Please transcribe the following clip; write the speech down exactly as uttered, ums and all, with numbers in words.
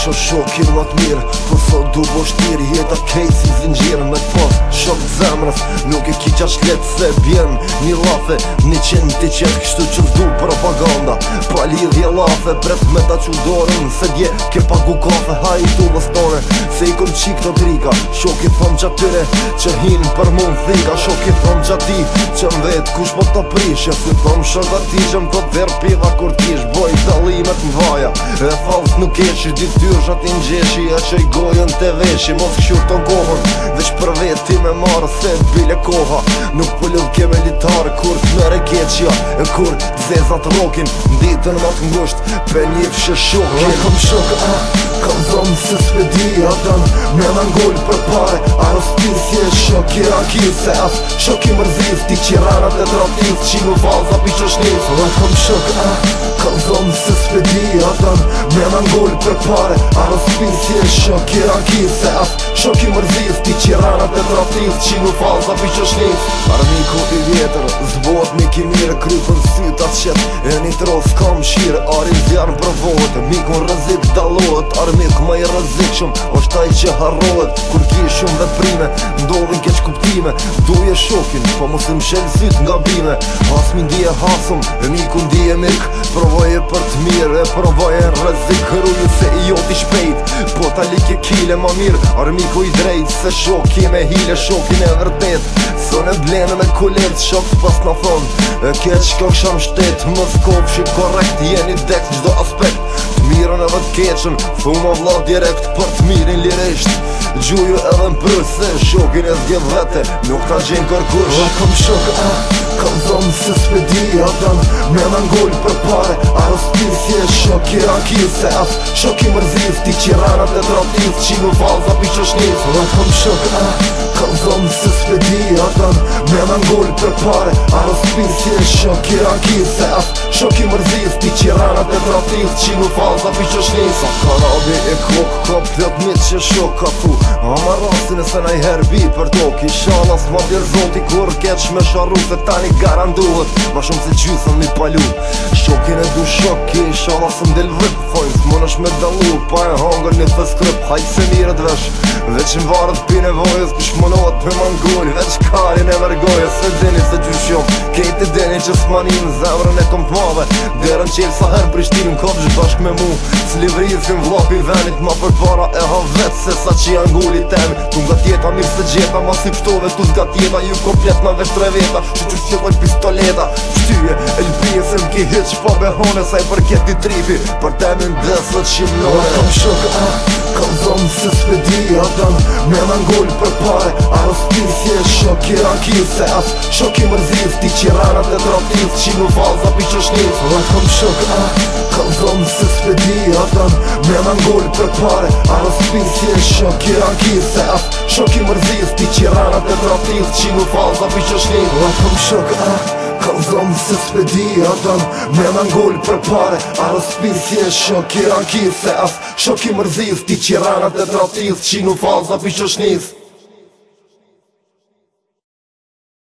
kisha shokin më t'mirë, po sot du bo shtirë, jeta kej si zingjirë me pas shok t'zemrës, nuk e ki qash letë se bjen një lafe, një qenë t'i qetë kështu që s'du propaganda, pa lidhje lafe, pret me ta që dorën, se dje ke pagu kafe, ha i tu vëstone, se i kom qik të trika, shokit thëm gjatyre që hinë për mund thika, shokit thëm gjati që m'vet kush po të prishe, si thëm shok ati që m'to t'ver piva kur t'ish boj dalimet m'vaja, e falës nuk eshi dy tyrsh ati n'gjeshi, e që i gojën të veshi, mos këshur të kohën, veç për veti me marë se bile koha, nuk pëlludh ke militarë kur t'mere keqja, e kur t'zezat rokin, ditën më t'ngusht, pe një fshë shokin. E kom shok, a, kam zonë se s'pedia dan, me n'angull për pare, a rëspisje shok i rakil, se as shok i mërzis, ti qiranat e dratis, qinu valza pi që shnis. E kom shok, a, kam zonë se s'pedia dan, me n'angull për pare, a rëspisje shok i rakil, se as shok i mërzis, ti qiranat e dratis, qinu valza pi që shnis. Armiku i vjetër, zbot një kimire, krypën syta qet, e një tros kam shire, arin zjarën provohet, mikun rëzik dalohet, armik ma i rëzik shumë, është taj që harrohet, kur ki shumë veprime, ndodhin keq kuptime, duje shokin, po mos më shel syt nga bime, as mi ndije hasum, e miku ndije mik, provoje për t'mire, e provoje rëzik, hëruju se i joti shpejt, po ta like kile ma mirë, armiku i drejt, se shoki me hile, shokin e vërtet, sën e blenë me kulet, shok t'pas në thonë, e keq ko kësham shtet, më s'kopshi korrekt, jeni dekt gjdo aspekt, t'mirën edhe t'keqën, thuma vla direkt, për t'mirin lirisht, gjuju edhe m'prës, se shokin e zgjev vete, nuk t'a gjenë kërkush. E kom shok, a, kam zonë se s'pedia dan, me n'angull për pare, a rëspisje shok i rakil, se as shok i mërzis, ti qiranat e dratis, qinu valza pi që shnis. E kom shok, a, kam zonë se s'pedia dan, me n'angull për pare, a rëspisje shok i rakil, se as shok i mërzis, ti qiranat e dratis, qinu valza pi që shnis. A karabi e kok, ka plët mit që shok ka thu, ama rasin e se na i herbi për tok, i shalas ma bjer zoti kur keq me sharu, se tani garanduhet, ma shumë se gjysën mi palu, shokin e du shok, i shalas më del vrip, thojnë s'mon është me dalu, pa e hangër një fës kryp, hajt se mirët vesh, veç në varët pi nevojës, kush monohet me mangull, veç karin e vergojës, se dini se gjyshjom, kejt e dini që s'manin, zemrën e kom t'mave, derën qelë sa her prishtin në kopgj bashk me mu, s'livrizim vlapi venit, ma për para e ha vet, se sa që janë gulli temi, tu nga tjeta mirë se gjeta, ma si pshtove tu zga tjeta, ju komplet ma vesh tre veta, që që qëlloj pistoleta, shtyje, elbije se m'ki hiq pa behone, sa i përket i tripi, për temin desët qimnone. E kom shok, a, kam zonë se s'pedia dan, me n'angull për pare, a rëspisje shok i rakil, se as shok i mërzis, ti qiranat e dratis, qinu valza pi që shnis. E kom shok, a, kam zonë se s'pedia dan, me n'angull për pare, a rëspisje shok i rakil, se as shok i mërzis, ti qiranat e dratis, qinu valza pi që shnis. E kom shok, a, kam zonë se s'pedia dan, me n'angull për pare, a rëspisje shok i rakil, se as shok i mërzis, ti qiranat e dratis, qinu valza pi që shnis.